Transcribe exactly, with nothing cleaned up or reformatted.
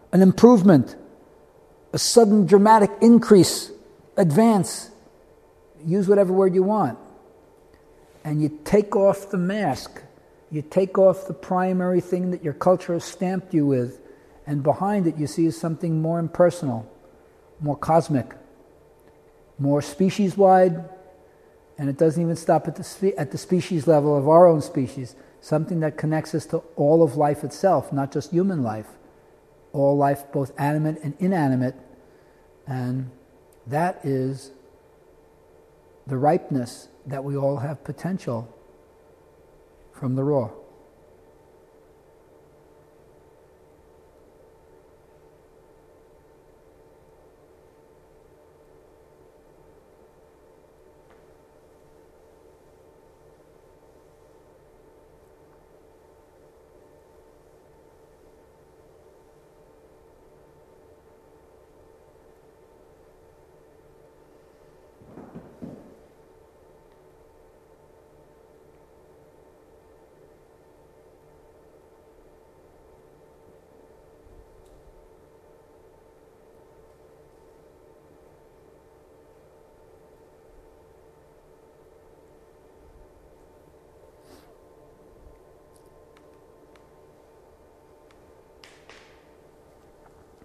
an improvement, a sudden dramatic increase, advance. Use whatever word you want. And you take off the mask. You take off the primary thing that your culture has stamped you with, and behind it you see something more impersonal, more cosmic, more species-wide, and it doesn't even stop at the spe- at the species level of our own species, something that connects us to all of life itself, not just human life, all life, both animate and inanimate, and that is the ripeness that we all have potential from the raw.